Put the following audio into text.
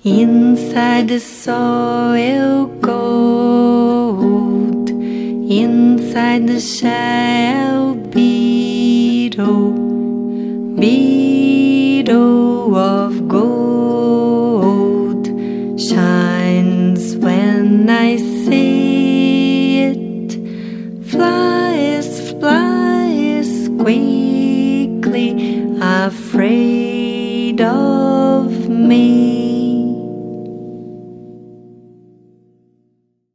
Inside the soil gold, inside the shell beetle, beetle of gold, shines when I see it, flies, flies quickly, afraid of me.